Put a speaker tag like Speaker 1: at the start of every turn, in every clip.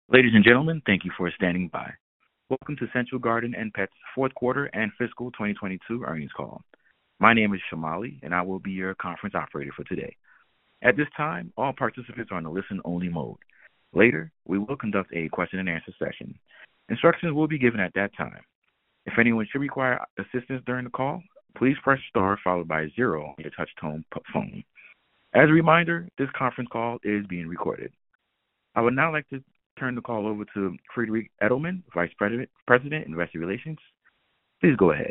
Speaker 1: Ladies and gentlemen, thank you for standing by. Welcome to Central Garden & Pet's fourth quarter and fiscal 2022 earnings call. My name is Shamali, and I will be your conference operator for today. At this time, all participants are in a listen-only mode. Later, we will conduct a question-and-answer session. Instructions will be given at that time. If anyone should require assistance during the call, please press star followed by 0 on your touch-tone phone. As a reminder, this conference call is being recorded. I would now like to turn the call over to Friederike Edelmann, Vice President, Investor Relations. Please go ahead.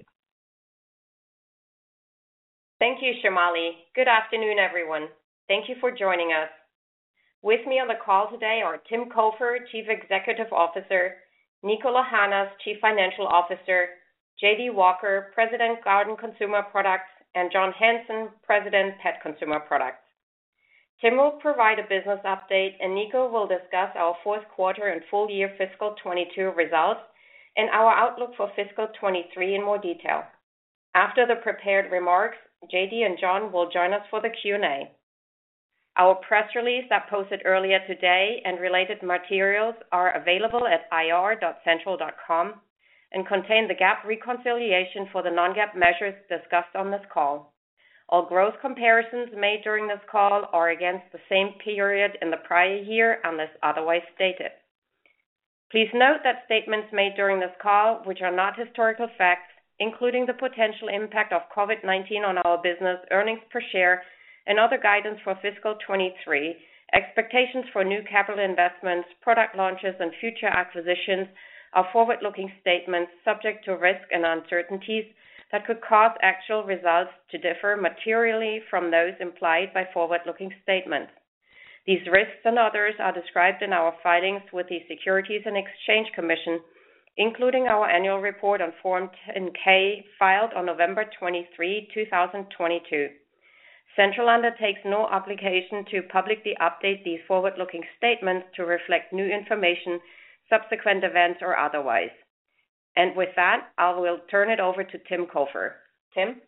Speaker 2: Thank you, Shamali. Good afternoon, everyone. Thank you for joining us. With me on the call today are Tim Cofer, Chief Executive Officer, Niko Lahanas, Chief Financial Officer, J.D. Walker, President, Garden Consumer Products, and John Hanson, President, Pet Consumer Products. Tim will provide a business update, and Niko will discuss our fourth quarter and full year fiscal 22 results and our outlook for fiscal 23 in more detail. After the prepared remarks, JD and John will join us for the Q&A. Our press release that posted earlier today and related materials are available at ir.central.com and contain the GAAP reconciliation for the non-GAAP measures discussed on this call. All growth comparisons made during this call are against the same period in the prior year unless otherwise stated. Please note that statements made during this call, which are not historical facts, including the potential impact of COVID-19 on our business, earnings per share, and other guidance for fiscal 23, expectations for new capital investments, product launches, and future acquisitions are forward-looking statements subject to risk and uncertainties that could cause actual results to differ materially from those implied by forward-looking statements. These risks and others are described in our filings with the Securities and Exchange Commission, including our annual report on Form 10-K filed on November 23, 2022. Central undertakes no obligation to publicly update these forward-looking statements to reflect new information, subsequent events, or otherwise. And with that, I will turn it over to Tim Cofer. Tim?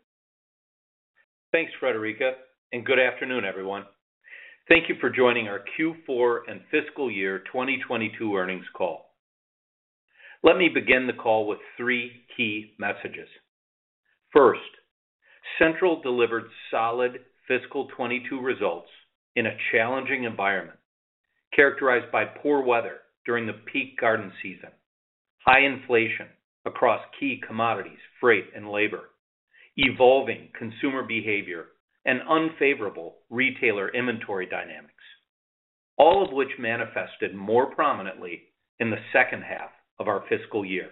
Speaker 3: Thanks, Friederike, and good afternoon, everyone. Thank you for joining our Q4 and fiscal year 2022 earnings call. Let me begin the call with 3 key messages. First, Central delivered solid fiscal 22 results in a challenging environment characterized by poor weather during the peak garden season, high inflation across key commodities, freight, and labor, evolving consumer behavior, and unfavorable retailer inventory dynamics, all of which manifested more prominently in the second half of our fiscal year.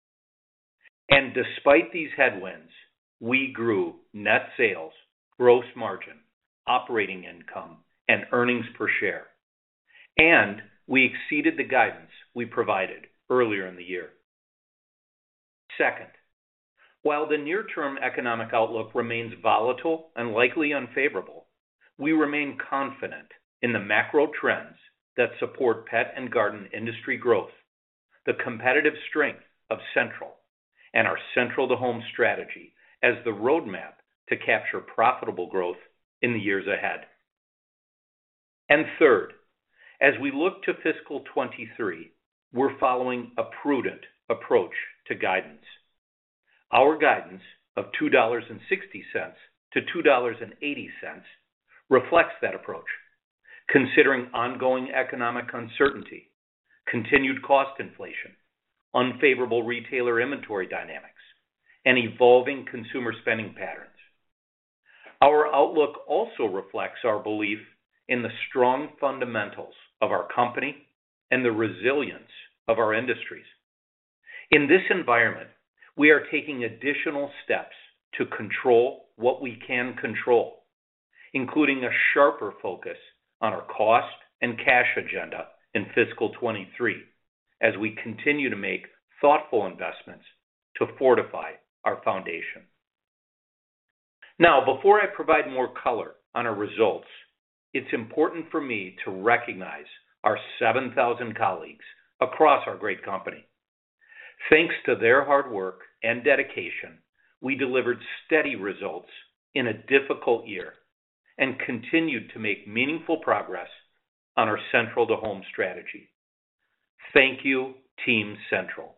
Speaker 3: And despite these headwinds, we grew net sales, gross margin, operating income, and earnings per share. And we exceeded the guidance we provided earlier in the year. Second, while the near-term economic outlook remains volatile and likely unfavorable, we remain confident in the macro trends that support pet and garden industry growth, the competitive strength of Central, and our Central to Home strategy as the roadmap to capture profitable growth in the years ahead. And third, as we look to fiscal 23, we're following a prudent approach to guidance. Our guidance of $2.60 to $2.80 reflects that approach, considering ongoing economic uncertainty, continued cost inflation, unfavorable retailer inventory dynamics, and evolving consumer spending patterns. Our outlook also reflects our belief in the strong fundamentals of our company and the resilience of our industries. In this environment, we are taking additional steps to control what we can control, including a sharper focus on our cost and cash agenda in fiscal 23, as we continue to make thoughtful investments to fortify our foundation. Now, before I provide more color on our results, it's important for me to recognize our 7,000 colleagues across our great company. Thanks to their hard work and dedication, we delivered steady results in a difficult year and continued to make meaningful progress on our Central to Home strategy. Thank you, Team Central.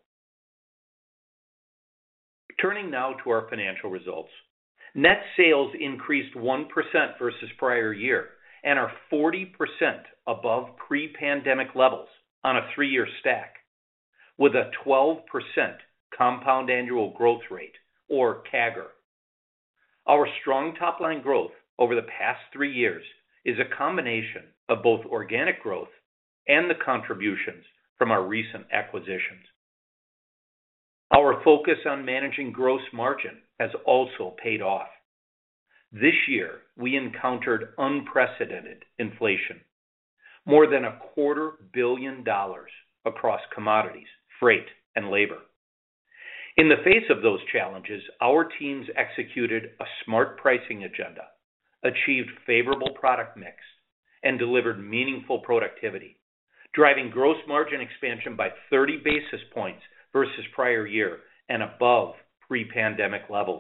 Speaker 3: Turning now to our financial results. Net sales increased 1% versus prior year and are 40% above pre-pandemic levels on a 3-year stack, with a 12% compound annual growth rate, or CAGR. Our strong top-line growth over the past 3 years is a combination of both organic growth and the contributions from our recent acquisitions. Our focus on managing gross margin has also paid off. This year, we encountered unprecedented inflation, more than $250 million across commodities, freight, and labor. In the face of those challenges, our teams executed a smart pricing agenda, achieved favorable product mix, and delivered meaningful productivity, driving gross margin expansion by 30 basis points versus prior year and above pre-pandemic levels.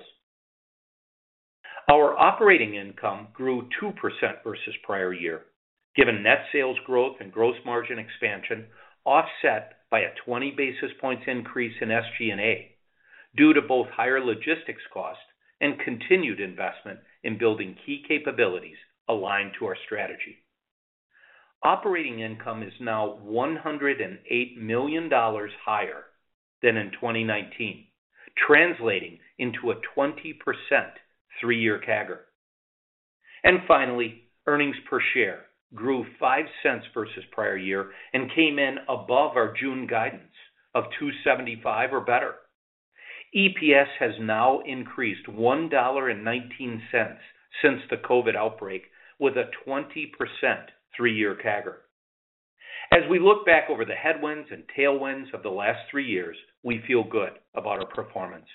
Speaker 3: Our operating income grew 2% versus prior year, given net sales growth and gross margin expansion offset by a 20 basis points increase in SG&A due to both higher logistics costs and continued investment in building key capabilities aligned to our strategy. Operating income is now $108 million higher than in 2019, translating into a 20% 3-year CAGR. And finally, earnings per share grew 5 cents versus prior year and came in above our June guidance of $2.75 or better. EPS has now increased $1.19 since the COVID outbreak, with a 20% 3-year CAGR. As we look back over the headwinds and tailwinds of the last 3 years, we feel good about our performance.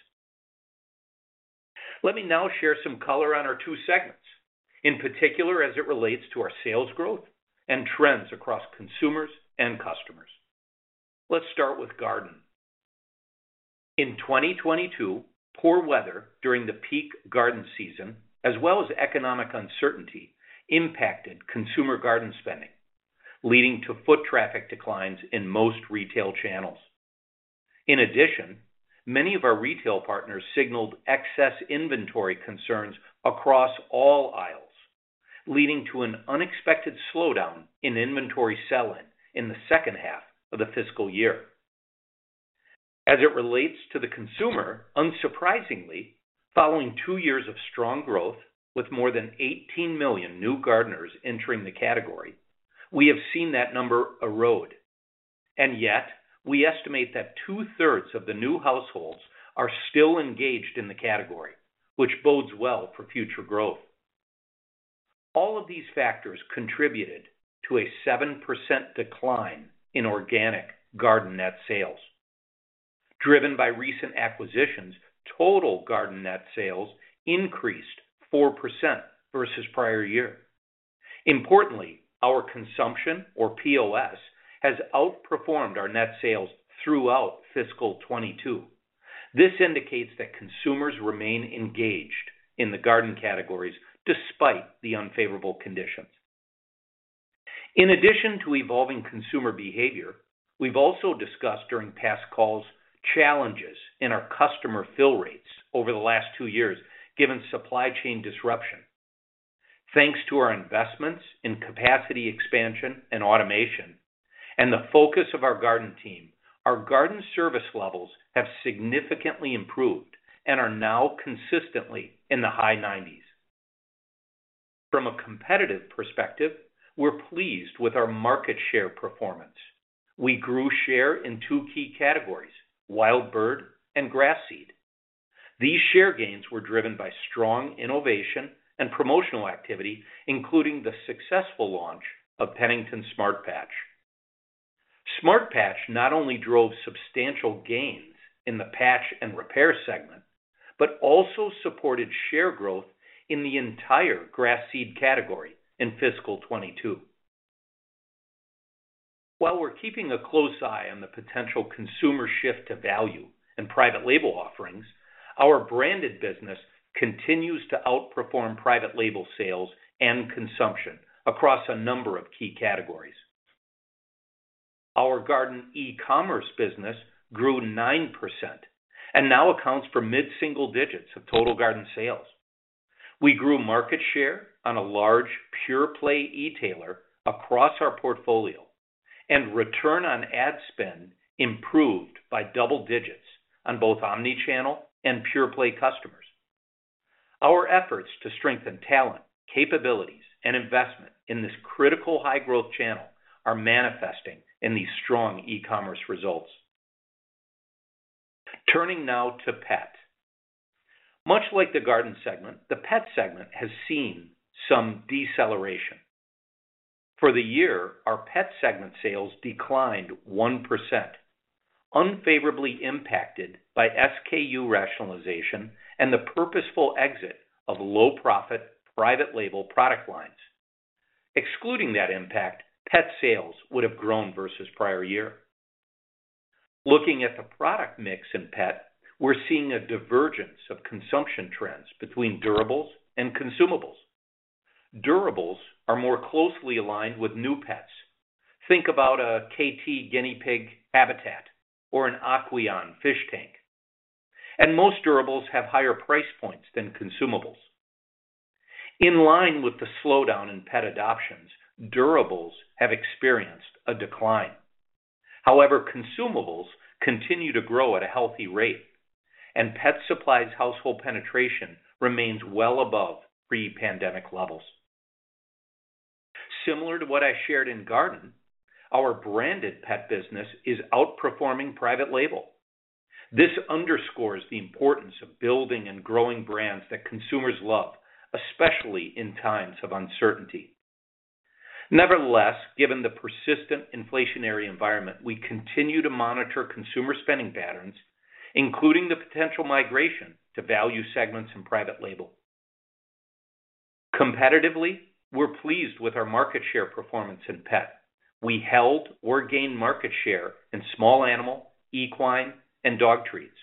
Speaker 3: Let me now share some color on our 2 segments, in particular as it relates to our sales growth and trends across consumers and customers. Let's start with garden. In 2022, poor weather during the peak garden season, as well as economic uncertainty, impacted consumer garden spending, leading to foot traffic declines in most retail channels. In addition, many of our retail partners signaled excess inventory concerns across all aisles, leading to an unexpected slowdown in inventory sell-in in the second half of the fiscal year. As it relates to the consumer, unsurprisingly, following 2 years of strong growth with more than 18 million new gardeners entering the category, we have seen that number erode. And yet, we estimate that 2/3 of the new households are still engaged in the category, which bodes well for future growth. All of these factors contributed to a 7% decline in organic garden net sales. Driven by recent acquisitions, total garden net sales increased 4% versus prior year. Importantly, our consumption, or POS, has outperformed our net sales throughout fiscal 22. This indicates that consumers remain engaged in the garden categories despite the unfavorable conditions. In addition to evolving consumer behavior, we've also discussed during past calls challenges in our customer fill rates over the last 2 years, given supply chain disruption. Thanks to our investments in capacity expansion and automation, and the focus of our garden team, our garden service levels have significantly improved and are now consistently in the high 90s. From a competitive perspective, we're pleased with our market share performance. We grew share in 2 key categories, wild bird and grass seed. These share gains were driven by strong innovation and promotional activity, including the successful launch of Pennington Smart Patch. Smart Patch not only drove substantial gains in the patch and repair segment, but also supported share growth in the entire grass seed category in fiscal 22. While we're keeping a close eye on the potential consumer shift to value and private label offerings, our branded business continues to outperform private label sales and consumption across a number of key categories. Our garden e-commerce business grew 9% and now accounts for mid-single digits of total garden sales. We grew market share on a large pure-play e-tailer across our portfolio, and return on ad spend improved by double digits on both omni-channel and pure-play customers. Our efforts to strengthen talent, capabilities, and investment in this critical high-growth channel are manifesting in these strong e-commerce results. Turning now to pet. Much like the garden segment, the pet segment has seen some deceleration. For the year, our pet segment sales declined 1%, unfavorably impacted by SKU rationalization and the purposeful exit of low-profit private label product lines. Excluding that impact, pet sales would have grown versus prior year. Looking at the product mix in pet, we're seeing a divergence of consumption trends between durables and consumables. Durables are more closely aligned with new pets. Think about a KT guinea pig habitat or an Aqueon fish tank. And most durables have higher price points than consumables. In line with the slowdown in pet adoptions, durables have experienced a decline. However, consumables continue to grow at a healthy rate, and pet supplies household penetration remains well above pre-pandemic levels. Similar to what I shared in garden, our branded pet business is outperforming private label. This underscores the importance of building and growing brands that consumers love, especially in times of uncertainty. Nevertheless, given the persistent inflationary environment, we continue to monitor consumer spending patterns, including the potential migration to value segments and private label. Competitively, we're pleased with our market share performance in pet. We held or gained market share in small animal, equine, and dog treats.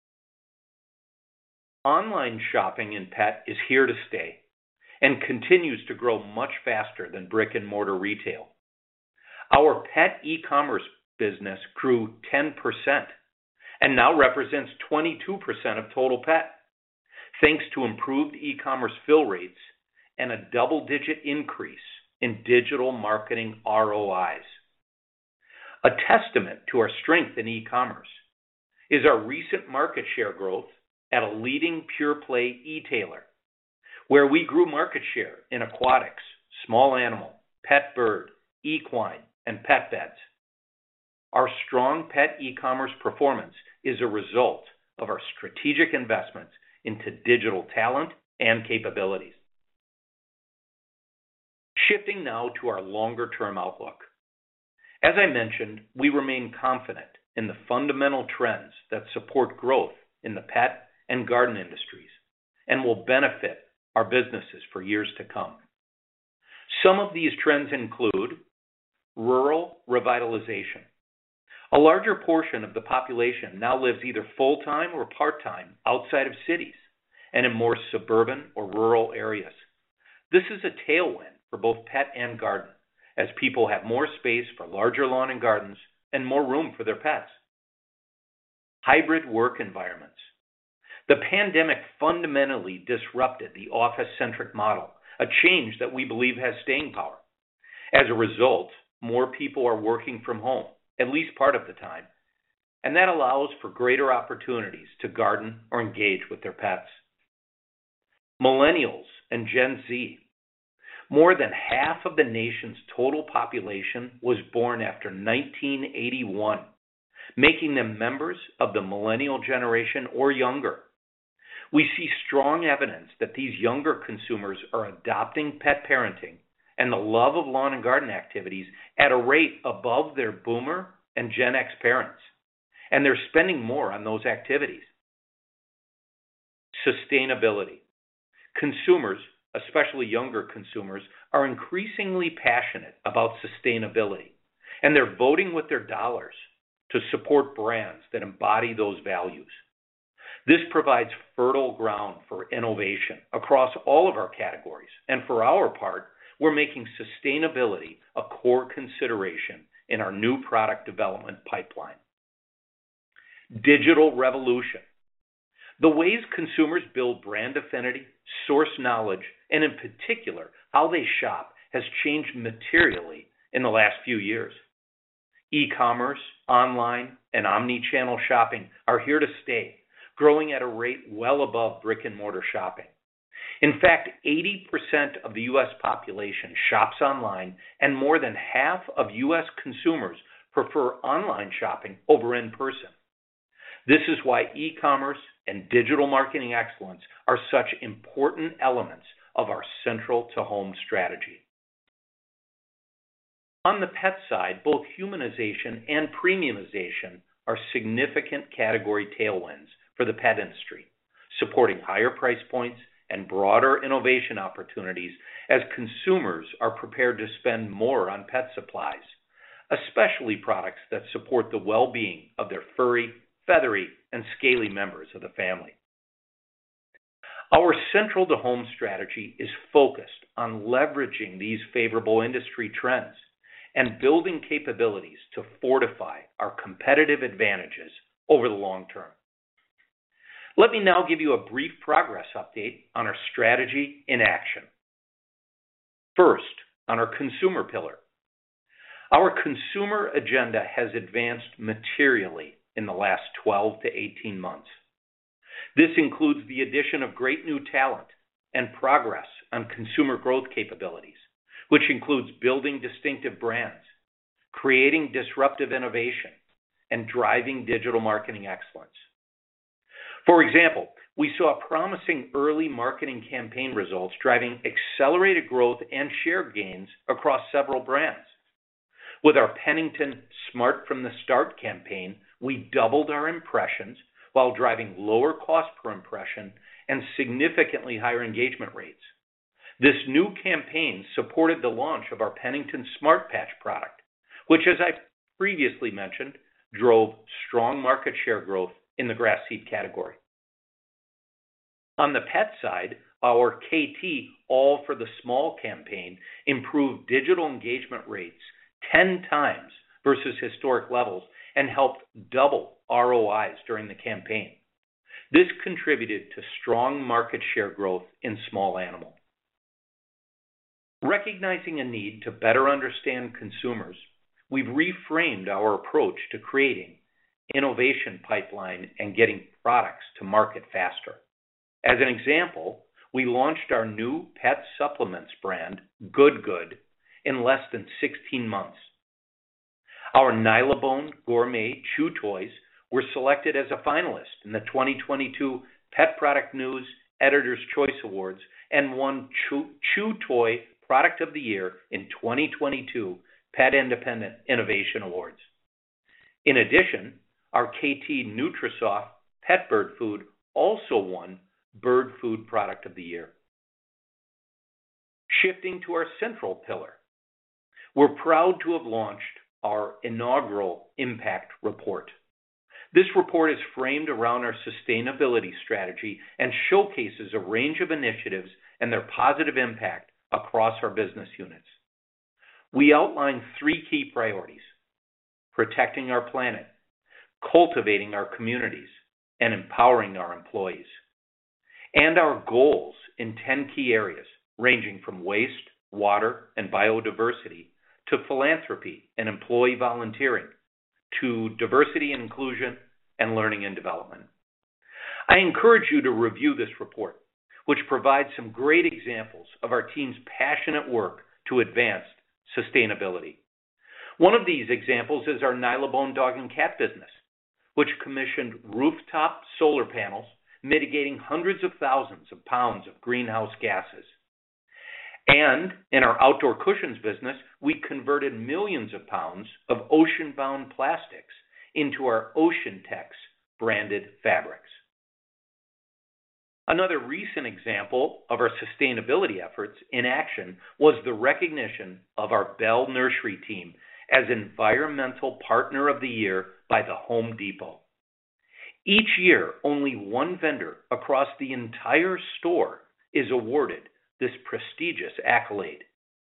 Speaker 3: Online shopping in pet is here to stay and continues to grow much faster than brick and mortar retail. Our pet e-commerce business grew 10% and now represents 22% of total pet, thanks to improved e-commerce fill rates and a double-digit increase in digital marketing ROIs. A testament to our strength in e-commerce is our recent market share growth at a leading pure-play e-tailer, where we grew market share in aquatics, small animal, pet bird, equine, and pet beds. Our strong pet e-commerce performance is a result of our strategic investments into digital talent and capabilities. Shifting now to our longer-term outlook. As I mentioned, we remain confident in the fundamental trends that support growth in the pet and garden industries and will benefit our businesses for years to come. Some of these trends include rural revitalization. A larger portion of the population now lives either full-time or part-time outside of cities and in more suburban or rural areas. This is a tailwind for both pet and garden, as people have more space for larger lawn and gardens and more room for their pets. Hybrid work environments. The pandemic fundamentally disrupted the office-centric model, a change that we believe has staying power. As a result, more people are working from home, at least part of the time, and that allows for greater opportunities to garden or engage with their pets. Millennials and Gen Z. More than half of the nation's total population was born after 1981, making them members of the millennial generation or younger. We see strong evidence that these younger consumers are adopting pet parenting and the love of lawn and garden activities at a rate above their boomer and Gen X parents, and they're spending more on those activities. Sustainability. Consumers, especially younger consumers, are increasingly passionate about sustainability, and they're voting with their dollars to support brands that embody those values. This provides fertile ground for innovation across all of our categories, and for our part, we're making sustainability a core consideration in our new product development pipeline. Digital revolution. The ways consumers build brand affinity, source knowledge, and in particular, how they shop has changed materially in the last few years. E-commerce, online, and omni-channel shopping are here to stay, growing at a rate well above brick-and-mortar shopping. In fact, 80% of the U.S. population shops online, and more than half of U.S. consumers prefer online shopping over in-person. This is why e-commerce and digital marketing excellence are such important elements of our central to home strategy. On the pet side, both humanization and premiumization are significant category tailwinds for the pet industry, supporting higher price points and broader innovation opportunities as consumers are prepared to spend more on pet supplies, especially products that support the well-being of their furry, feathery, and scaly members of the family. Our central to home strategy is focused on leveraging these favorable industry trends and building capabilities to fortify our competitive advantages over the long term. Let me now give you a brief progress update on our strategy in action. First, on our consumer pillar. Our consumer agenda has advanced materially in the last 12 to 18 months. This includes the addition of great new talent and progress on consumer growth capabilities, which includes building distinctive brands, creating disruptive innovation, and driving digital marketing excellence. For example, we saw promising early marketing campaign results driving accelerated growth and share gains across several brands. With our Pennington Smart from the Start campaign, we doubled our impressions while driving lower cost per impression and significantly higher engagement rates. This new campaign supported the launch of our Pennington Smart Patch product, which, as I previously mentioned, drove strong market share growth in the grass seed category. On the pet side, our KT All for the Small campaign improved digital engagement rates 10 times versus historic levels and helped double ROIs during the campaign. This contributed to strong market share growth in small animal. Recognizing a need to better understand consumers, we've reframed our approach to creating innovation pipeline and getting products to market faster. As an example, we launched our new pet supplements brand, Good Good, in less than 16 months. Our Nylabone Gourmet Chew Toys were selected as a finalist in the 2022 Pet Product News Editor's Choice Awards and won Chew Toy Product of the Year in 2022 Pet Independent Innovation Awards. In addition, our KT Nutrisoft Pet Bird Food also won Bird Food Product of the Year. Shifting to our central pillar, we're proud to have launched our inaugural Impact Report. This report is framed around our sustainability strategy and showcases a range of initiatives and their positive impact across our business units. We outline 3 key priorities: protecting our planet, cultivating our communities, and empowering our employees. And our goals in 10 key areas, ranging from waste, water, and biodiversity, to philanthropy and employee volunteering, to diversity and inclusion, and learning and development. I encourage you to review this report, which provides some great examples of our team's passionate work to advance sustainability. One of these examples is our Nylabone dog and cat business, which commissioned rooftop solar panels mitigating hundreds of thousands of pounds of greenhouse gases. And in our outdoor cushions business, we converted millions of pounds of ocean-bound plastics into our OceanTex branded fabrics. Another recent example of our sustainability efforts in action was the recognition of our Bell Nursery team as Environmental Partner of the Year by the Home Depot. Each year, only one vendor across the entire store is awarded this prestigious accolade.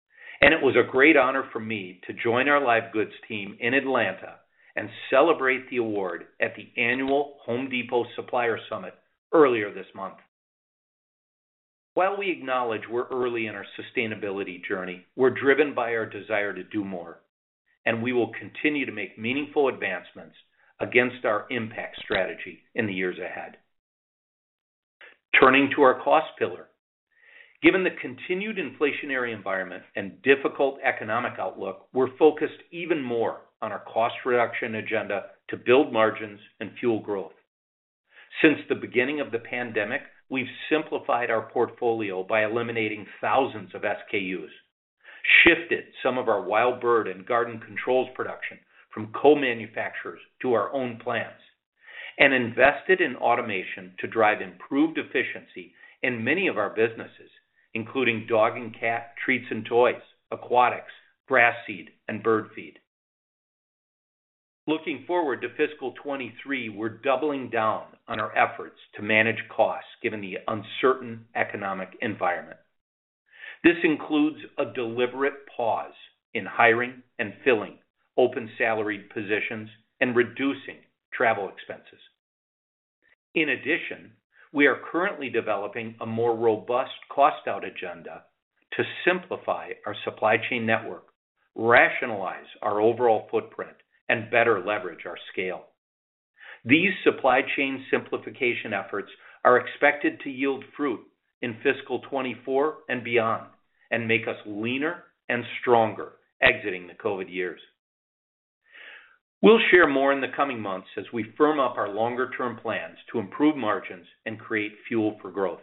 Speaker 3: And it was a great honor for me to join our live goods team in Atlanta and celebrate the award at the annual Home Depot Supplier Summit earlier this month. While we acknowledge we're early in our sustainability journey, we're driven by our desire to do more, and we will continue to make meaningful advancements against our impact strategy in the years ahead. Turning to our cost pillar, given the continued inflationary environment and difficult economic outlook, we're focused even more on our cost reduction agenda to build margins and fuel growth. Since the beginning of the pandemic, we've simplified our portfolio by eliminating thousands of SKUs, shifted some of our wild bird and garden controls production from co-manufacturers to our own plants, and invested in automation to drive improved efficiency in many of our businesses, including dog and cat treats and toys, aquatics, grass seed, and bird feed. Looking forward to fiscal 23, we're doubling down on our efforts to manage costs given the uncertain economic environment. This includes a deliberate pause in hiring and filling open salaried positions and reducing travel expenses. In addition, we are currently developing a more robust cost out agenda to simplify our supply chain network, rationalize our overall footprint, and better leverage our scale. These supply chain simplification efforts are expected to yield fruit in fiscal 24 and beyond and make us leaner and stronger exiting the COVID years. We'll share more in the coming months as we firm up our longer-term plans to improve margins and create fuel for growth.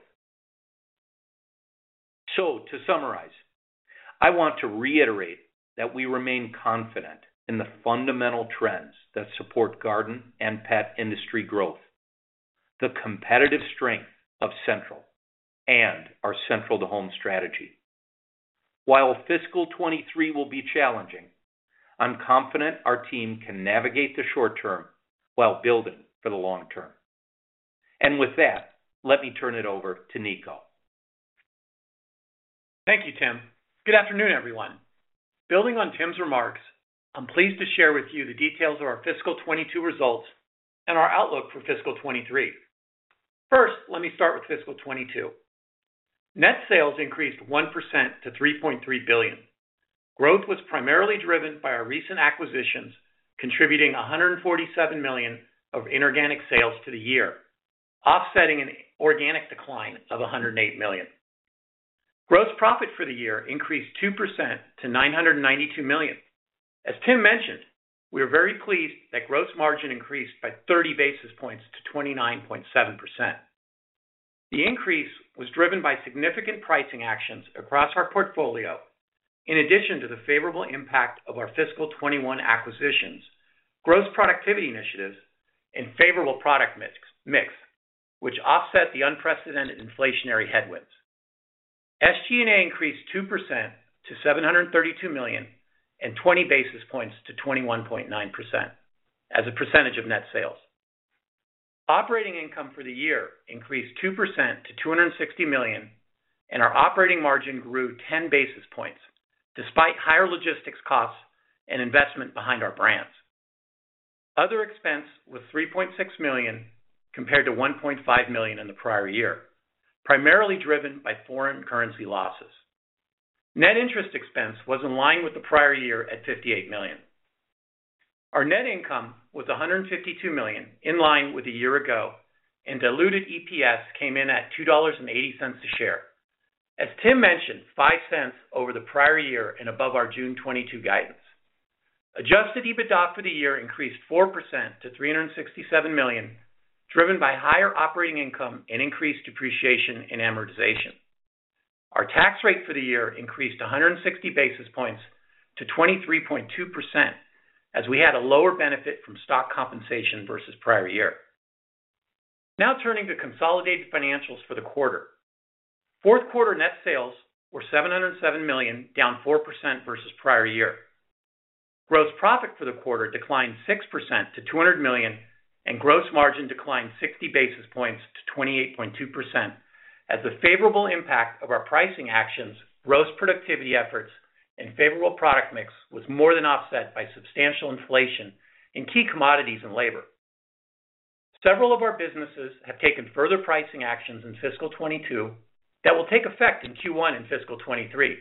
Speaker 3: So, to summarize, I want to reiterate that we remain confident in the fundamental trends that support garden and pet industry growth, the competitive strength of Central, and our Central to Home strategy. While fiscal 23 will be challenging, I'm confident our team can navigate the short term while building for the long term. And with that, let me turn it over to Nico.
Speaker 4: Thank you, Tim. Good afternoon, everyone. Building on Tim's remarks, I'm pleased to share with you the details of our fiscal 22 results and our outlook for fiscal 23. First, let me start with fiscal 22. Net sales increased 1% to $3.3 billion. Growth was primarily driven by our recent acquisitions, contributing $147 million of inorganic sales to the year, offsetting an organic decline of $108 million. Gross profit for the year increased 2% to $992 million. As Tim mentioned, we are very pleased that gross margin increased by 30 basis points to 29.7%. The increase was driven by significant pricing actions across our portfolio, in addition to the favorable impact of our fiscal 21 acquisitions, gross productivity initiatives, and favorable product mix, which offset the unprecedented inflationary headwinds. SG&A increased 2% to $732 million and 20 basis points to 21.9% as a percentage of net sales. Operating income for the year increased 2% to $260 million, and our operating margin grew 10 basis points, despite higher logistics costs and investment behind our brands. Other expense was $3.6 million compared to $1.5 million in the prior year, primarily driven by foreign currency losses. Net interest expense was in line with the prior year at $58 million. Our net income was $152 million, in line with a year ago, and diluted EPS came in at $2.80 a share. As Tim mentioned, 5 cents over the prior year and above our June 22 guidance. Adjusted EBITDA for the year increased 4% to $367 million, driven by higher operating income and increased depreciation and amortization. Our tax rate for the year increased 160 basis points to 23.2%, as we had a lower benefit from stock compensation versus prior year. Now turning to consolidated financials for the quarter. Fourth quarter net sales were $707 million, down 4% versus prior year. Gross profit for the quarter declined 6% to $200 million, and gross margin declined 60 basis points to 28.2%, as the favorable impact of our pricing actions, gross productivity efforts, and favorable product mix was more than offset by substantial inflation in key commodities and labor. Several of our businesses have taken further pricing actions in fiscal 22 that will take effect in Q1 in fiscal 23.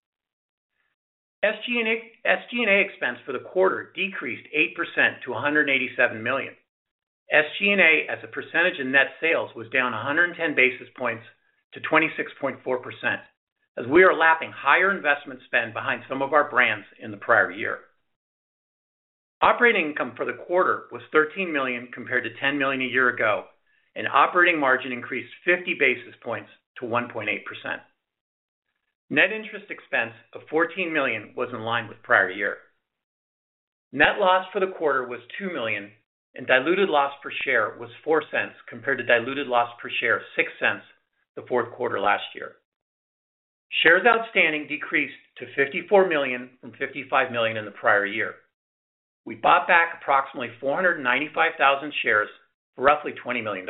Speaker 4: SG&A expense for the quarter decreased 8% to $187 million. SG&A as a percentage of net sales was down 110 basis points to 26.4%, as we are lapping higher investment spend behind some of our brands in the prior year. Operating income for the quarter was $13 million compared to $10 million a year ago, and operating margin increased 50 basis points to 1.8%. Net interest expense of $14 million was in line with prior year. Net loss for the quarter was $2 million, and diluted loss per share was $0.04 compared to diluted loss per share of $0.06 the fourth quarter last year. Shares outstanding decreased to 54 million from 55 million in the prior year. We bought back approximately 495,000 shares for roughly $20 million.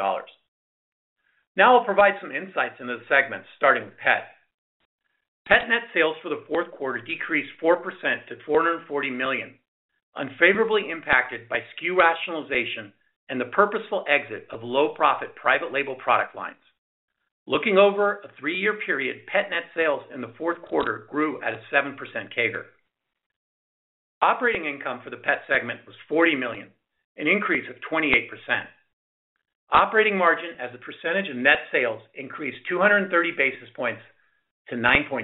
Speaker 4: Now I'll provide some insights into the segments, starting with Pet. Pet net sales for the fourth quarter decreased 4% to $440 million, unfavorably impacted by SKU rationalization and the purposeful exit of low-profit private label product lines. Looking over a 3-year period, Pet net sales in the fourth quarter grew at a 7% CAGR. Operating income for the Pet segment was $40 million, an increase of 28%. Operating margin as a percentage of net sales increased 230 basis points to 9.2%.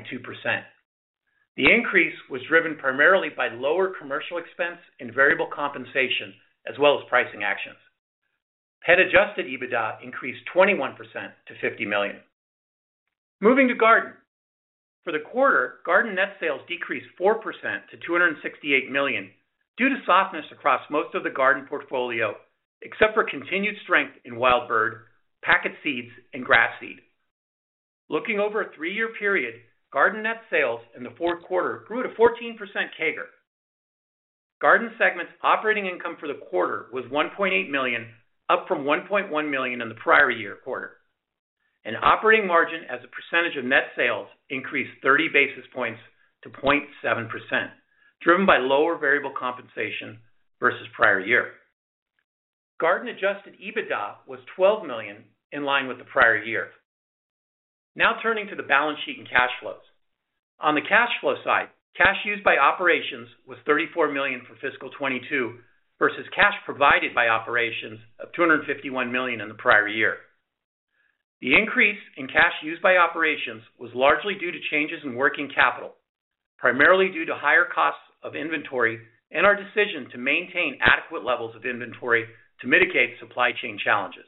Speaker 4: The increase was driven primarily by lower commercial expense and variable compensation, as well as pricing actions. Pet adjusted EBITDA increased 21% to $50 million. Moving to Garden. For the quarter, Garden net sales decreased 4% to $268 million due to softness across most of the Garden portfolio, except for continued strength in wild bird, packet seeds, and grass seed. Looking over a 3-year period, Garden net sales in the fourth quarter grew at a 14% CAGR. Garden segment's operating income for the quarter was $1.8 million, up from $1.1 million in the prior year quarter. And operating margin as a percentage of net sales increased 30 basis points to 0.7%, driven by lower variable compensation versus prior year. Garden adjusted EBITDA was $12 million, in line with the prior year. Now turning to the balance sheet and cash flows. On the cash flow side, cash used by operations was $34 million for fiscal 22 versus cash provided by operations of $251 million in the prior year. The increase in cash used by operations was largely due to changes in working capital, primarily due to higher costs of inventory and our decision to maintain adequate levels of inventory to mitigate supply chain challenges.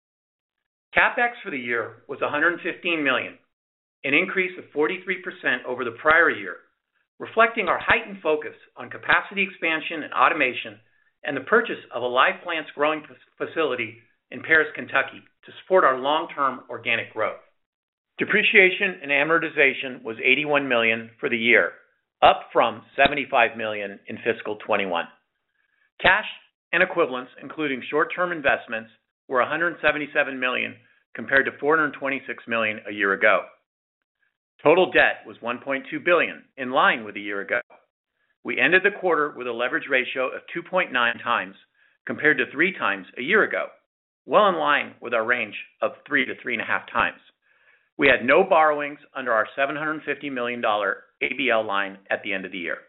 Speaker 4: CapEx for the year was $115 million, an increase of 43% over the prior year, reflecting our heightened focus on capacity expansion and automation and the purchase of a live plants growing facility in Paris, Kentucky, to support our long-term organic growth. Depreciation and amortization was $81 million for the year, up from $75 million in fiscal 21. Cash and equivalents, including short-term investments, were $177 million compared to $426 million a year ago. Total debt was $1.2 billion, in line with a year ago. We ended the quarter with a leverage ratio of 2.9 times compared to 3 times a year ago, well in line with our range of 3 to 3.5 times. We had no borrowings under our $750 million ABL line at the end of the year.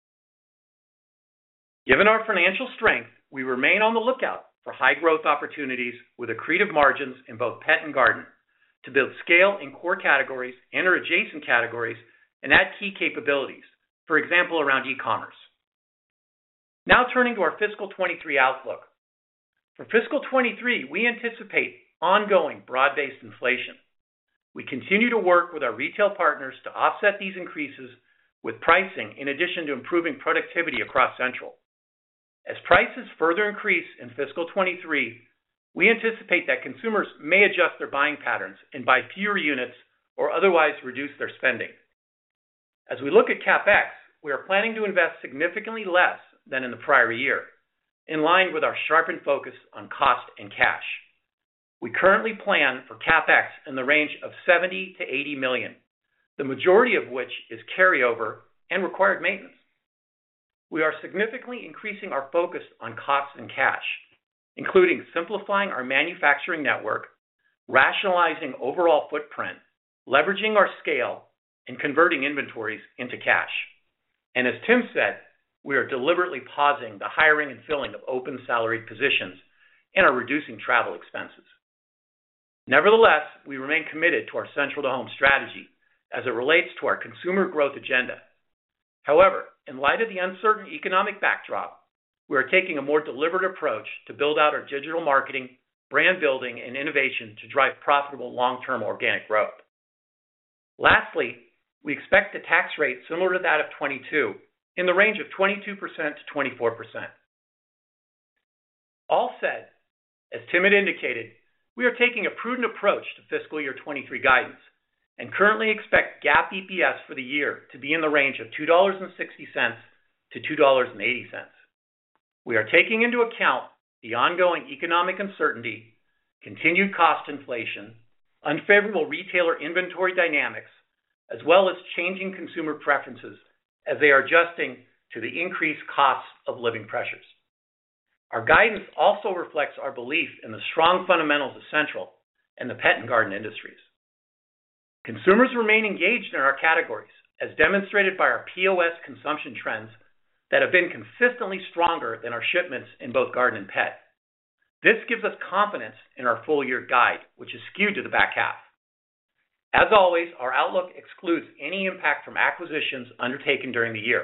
Speaker 4: Given our financial strength, we remain on the lookout for high growth opportunities with accretive margins in both Pet and Garden to build scale in core categories, enter adjacent categories, and add key capabilities, for example, around e-commerce. Now turning to our fiscal 23 outlook. For fiscal 23, we anticipate ongoing broad-based inflation. We continue to work with our retail partners to offset these increases with pricing in addition to improving productivity across Central. As prices further increase in fiscal 23, we anticipate that consumers may adjust their buying patterns and buy fewer units or otherwise reduce their spending. As we look at CapEx, we are planning to invest significantly less than in the prior year, in line with our sharpened focus on cost and cash. We currently plan for CapEx in the range of $70 to $80 million, the majority of which is carryover and required maintenance. We are significantly increasing our focus on costs and cash, including simplifying our manufacturing network, rationalizing overall footprint, leveraging our scale, and converting inventories into cash. And as Tim said, we are deliberately pausing the hiring and filling of open salaried positions and are reducing travel expenses. Nevertheless, we remain committed to our Central to Home strategy as it relates to our consumer growth agenda. However, in light of the uncertain economic backdrop, we are taking a more deliberate approach to build out our digital marketing, brand building, and innovation to drive profitable long-term organic growth. Lastly, we expect a tax rate similar to that of 22 in the range of 22% to 24%. All said, as Tim had indicated, we are taking a prudent approach to fiscal year 23 guidance and currently expect GAAP EPS for the year to be in the range of $2.60 to $2.80. We are taking into account the ongoing economic uncertainty, continued cost inflation, unfavorable retailer inventory dynamics, as well as changing consumer preferences as they are adjusting to the increased costs of living pressures. Our guidance also reflects our belief in the strong fundamentals of Central and the pet and garden industries. Consumers remain engaged in our categories, as demonstrated by our POS consumption trends that have been consistently stronger than our shipments in both garden and pet. This gives us confidence in our full-year guide, which is skewed to the back half. As always, our outlook excludes any impact from acquisitions undertaken during the year.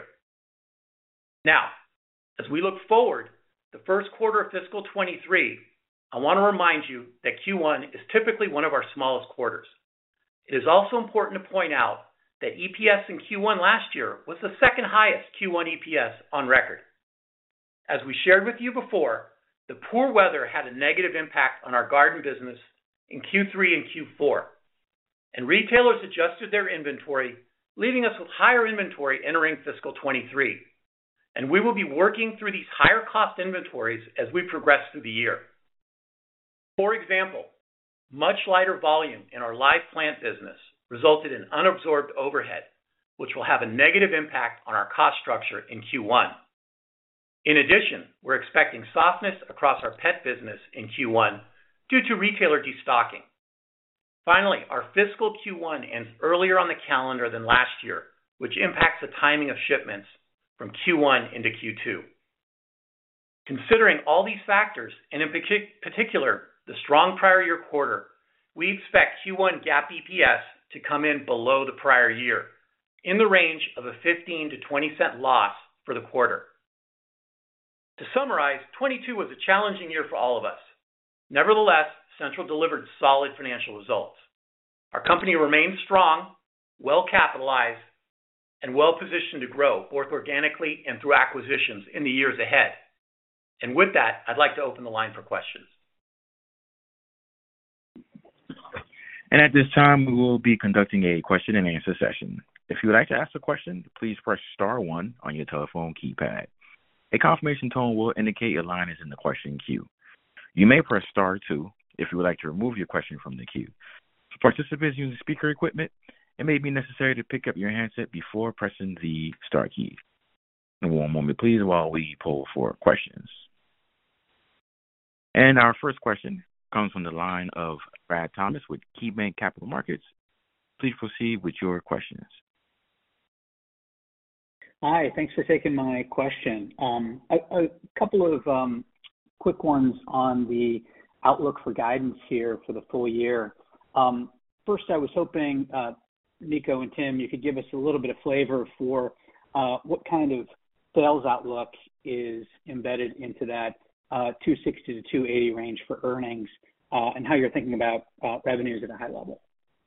Speaker 4: Now, as we look forward, the first quarter of fiscal 23, I want to remind you that Q1 is typically one of our smallest quarters. It is also important to point out that EPS in Q1 last year was the second highest Q1 EPS on record. As we shared with you before, the poor weather had a negative impact on our garden business in Q3 and Q4, and retailers adjusted their inventory, leaving us with higher inventory entering fiscal 23. And we will be working through these higher cost inventories as we progress through the year. For example, much lighter volume in our live plant business resulted in unabsorbed overhead, which will have a negative impact on our cost structure in Q1. In addition, we're expecting softness across our pet business in Q1 due to retailer destocking. Finally, our fiscal Q1 ends earlier on the calendar than last year, which impacts the timing of shipments from Q1 into Q2. Considering all these factors, and in particular, the strong prior year quarter, we expect Q1 GAAP EPS to come in below the prior year, in the range of a 15 to 20 cent loss for the quarter. To summarize, 22 was a challenging year for all of us. Nevertheless, Central delivered solid financial results. Our company remains strong, well capitalized, and well positioned to grow, both organically and through acquisitions in the years ahead. And with that, I'd like to open the line for questions.
Speaker 1: And at this time, we will be conducting a question and answer session. If you would like to ask a question, please press star 1 on your telephone keypad. A confirmation tone will indicate your line is in the question queue. You may press star 2 if you would like to remove your question from the queue. For participants using speaker equipment, it may be necessary to pick up your handset before pressing the star key. And one moment, please, while we poll for questions. And our first question comes from the line of Brad Thomas with KeyBanc Capital Markets. Please proceed with your questions.
Speaker 5: Hi, thanks for taking my question. A couple of quick ones on the outlook for guidance here for the full year. First, I was hoping, Nico and Tim, you could give us a little bit of flavor for what kind of sales outlook is embedded into that 260 to 280 range for earnings, and how you're thinking about revenues at a high level.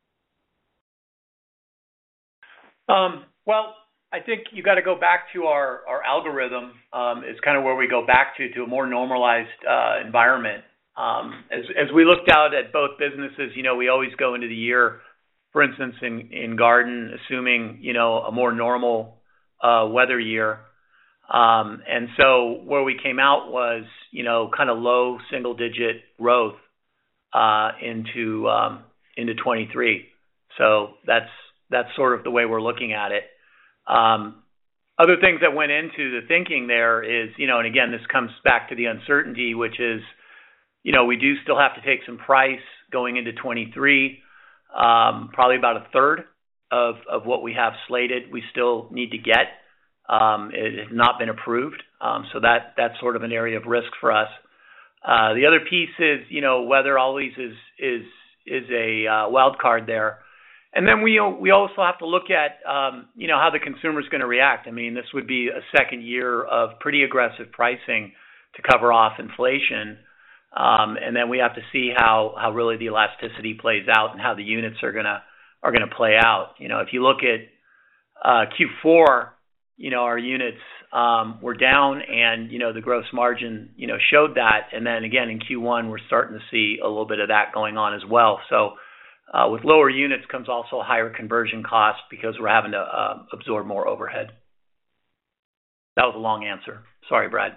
Speaker 4: Well, I think you got to go back to our algorithm. Is kind of where we go back to a more normalized environment. As we looked out at both businesses, we always go into the year, for instance, in garden, assuming, a more normal weather year. And so where we came out was, kind of low single digit growth into 23. So that's sort of the way we're looking at it. Other things that went into the thinking there is, and again, this comes back to the uncertainty, which is, we do still have to take some price going into 23, probably about a third of what we have slated we still need to get. It has not been approved, so that's sort of an area of risk for us. The other piece is, weather always is a wild card there. And then we also have to look at, how the consumer is going to react. I mean, this would be a second year of pretty aggressive pricing to cover off inflation. And then we have to see how really the elasticity plays out and how the units are going to play out. If you look at Q4, our units were down, and the gross margin showed that. And then again in Q1, we're starting to see a little bit of that going on as well. So with lower units comes also higher conversion costs because we're having to absorb more overhead. That was a long answer. Sorry, Brad.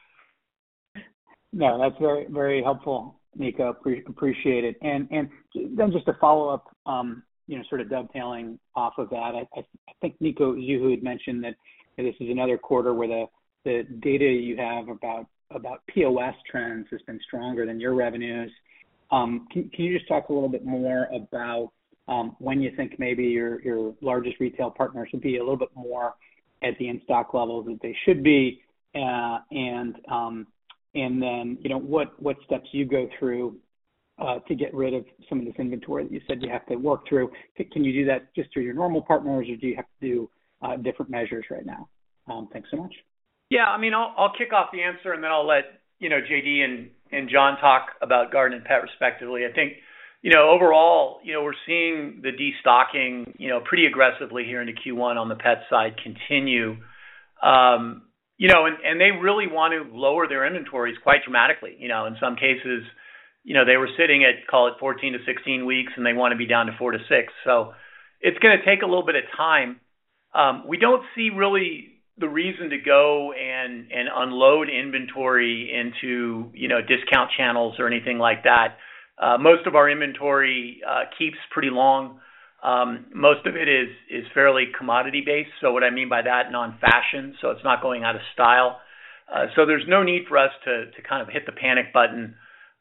Speaker 5: No, that's very, very helpful, Nico. Appreciate it. And then just to follow up, sort of dovetailing off of that, I think, Nico, you who had mentioned that this is another quarter where the data you have about POS trends has been stronger than your revenues. Can you just talk a little bit more about when you think maybe your largest retail partners would be a little bit more at the in-stock levels that they should be, and then what steps you go through to get rid of some of this inventory that you said you have to work through? Can you do that just through your normal partners, or do you have to do different measures right now? Thanks so much.
Speaker 4: Yeah, I mean, I'll kick off the answer, and then I'll let JD and John talk about garden and pet respectively. I think overall, we're seeing the destocking pretty aggressively here into Q1 on the pet side continue. And they really want to lower their inventories quite dramatically. In some cases, they were sitting at, call it 14 to 16 weeks, and they want to be down to 4 to 6. So it's going to take a little bit of time. We don't see really the reason to go and unload inventory into, discount channels or anything like that. Most of our inventory keeps pretty long. Most of it is fairly commodity based. So what I mean by that, non-fashion. So it's not going out of style. So there's no need for us to kind of hit the panic button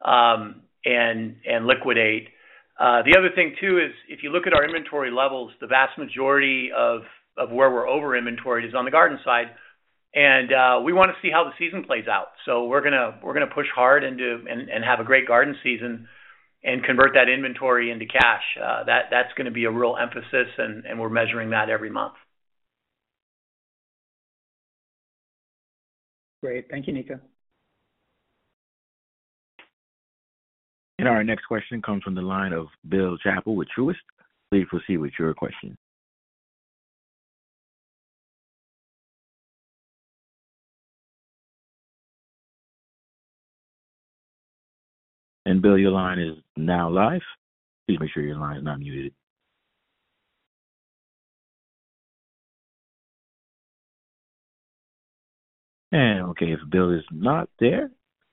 Speaker 4: and liquidate. The other thing too is if you look at our inventory levels, the vast majority of where we're over inventoried is on the garden side, and we want to see how the season plays out. So we're gonna push hard and have a great garden season and convert that inventory into cash. That's going to be a real emphasis, and we're measuring that every month.
Speaker 5: Great, thank you, Nico.
Speaker 1: And our next question comes from the line of Bill Chappell with Truist. Please proceed with your question. And Bill, your line is now live. Please make sure your line is not muted. And okay, if Bill is not there,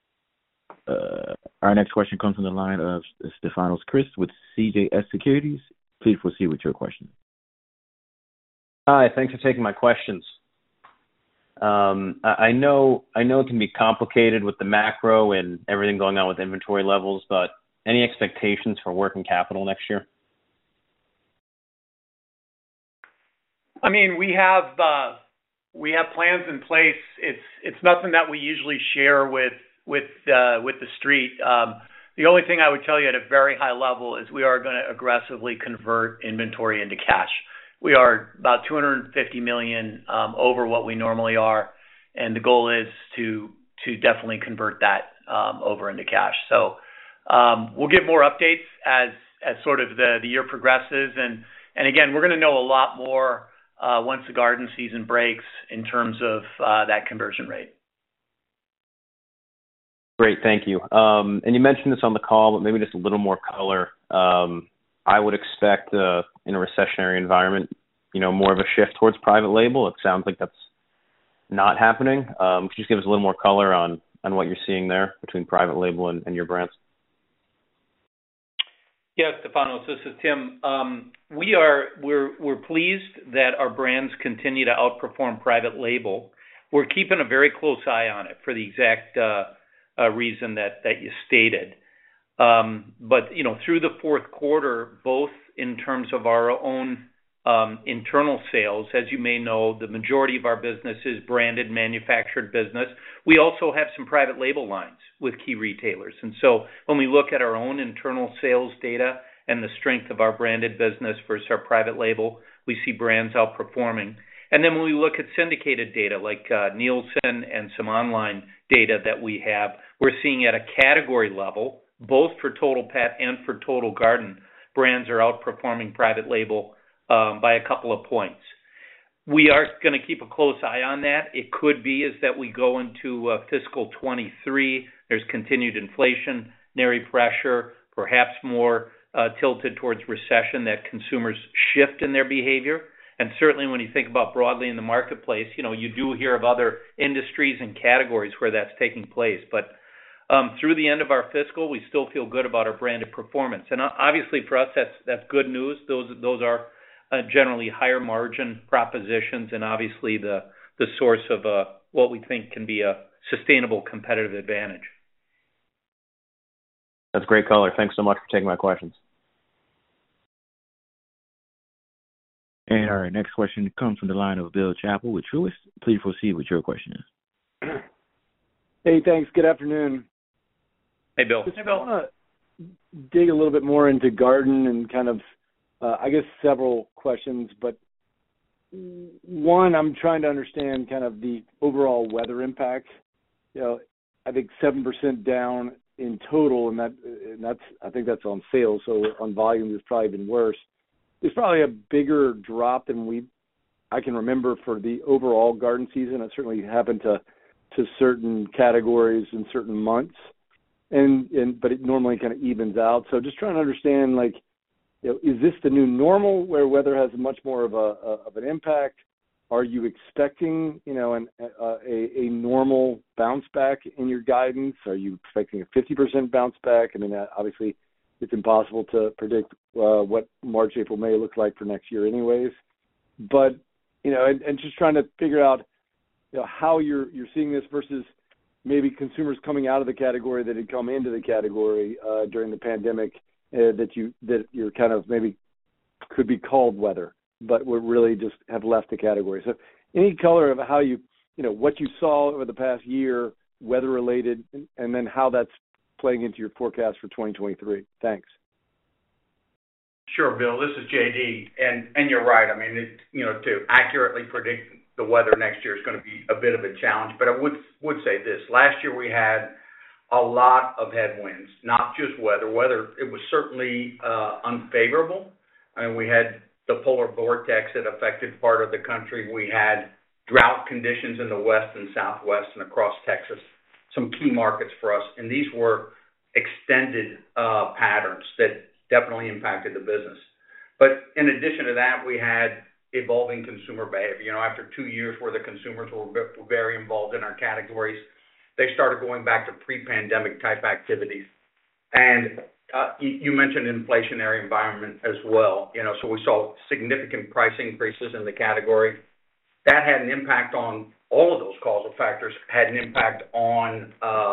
Speaker 1: our next question comes from the line of Stefanos Crist with CJS Securities. Please proceed with your question.
Speaker 6: Hi, thanks for taking my questions. I know it can be complicated with the macro and everything going on with inventory levels, but any expectations for working capital next year?
Speaker 4: I mean, we have plans in place. It's nothing that we usually share with the street. The only thing I would tell you at a very high level is we are going to aggressively convert inventory into cash. We are about $250 million over what we normally are, and the goal is to definitely convert that over into cash. So we'll give more updates as sort of the year progresses, and again, we're going to know a lot more once the garden season breaks in terms of that conversion rate.
Speaker 6: Great, thank you. And you mentioned this on the call, but maybe just a little more color. I would expect in a recessionary environment, more of a shift towards private label. It sounds like that's not happening. Could you just give us a little more color on what you're seeing there between private label and your brands?
Speaker 3: Yeah, Stefanos, this is Tim. We're pleased that our brands continue to outperform private label. We're keeping a very close eye on it for the exact reason that you stated. But through the fourth quarter, both in terms of our own internal sales, as you may know, the majority of our business is branded manufactured business. We also have some private label lines with key retailers. And so when we look at our own internal sales data and the strength of our branded business versus our private label, we see brands outperforming. And then when we look at syndicated data like Nielsen and some online data that we have, we're seeing at a category level, both for Total Pet and for Total Garden, brands are outperforming private label by a couple of points. We are going to keep a close eye on that. It could be is that we go into fiscal 23. There's continued inflationary pressure, perhaps more tilted towards recession, that consumers shift in their behavior. And certainly when you think about broadly in the marketplace, you do hear of other industries and categories where that's taking place. But through the end of our fiscal, we still feel good about our branded performance. And obviously for us, that's good news. Those are generally higher margin propositions and obviously the source of what we think can be a sustainable competitive advantage.
Speaker 6: That's great color. Thanks so much for taking my questions.
Speaker 1: And our next question comes from the line of Bill Chappell with Truist. Please proceed with your question.
Speaker 7: Hey, thanks. Good afternoon.
Speaker 3: Hey, Bill.
Speaker 7: I want to dig a little bit more into garden and kind of, I guess, several questions. But one, I'm trying to understand kind of the overall weather impact. I think 7% down in total, and that's I think that's on sales. So on volume, it's probably been worse. It's probably a bigger drop than I can remember for the overall garden season. It certainly happened to certain categories in certain months, but it normally kind of evens out. So just trying to understand, is this the new normal where weather has much more of an impact? Are you expecting, a normal bounce back in your guidance? Are you expecting a 50% bounce back? I mean, obviously, it's impossible to predict what March, April, May looks like for next year, anyways. But and just trying to figure out how you're seeing this versus maybe consumers coming out of the category that had come into the category during the pandemic that you're kind of maybe could be called weather, but would really just have left the category. So any color of how what you saw over the past year, weather related, and then how that's playing into your forecast for 2023. Thanks.
Speaker 8: Sure, Bill. This is JD, and you're right. I mean, to accurately predict the weather next year is going to be a bit of a challenge. But I would say this: last year we had a lot of headwinds, not just weather. Weather, it was certainly unfavorable. I mean, we had the polar vortex that affected part of the country. We had drought conditions in the west and southwest and across Texas, some key markets for us. And these were extended patterns that definitely impacted the business. But in addition to that, we had evolving consumer behavior. After 2 years where the consumers were very involved in our categories, they started going back to pre-pandemic type activities. And you mentioned inflationary environment as well. So we saw significant price increases in the category. That had an impact on all of those causal factors, had an impact on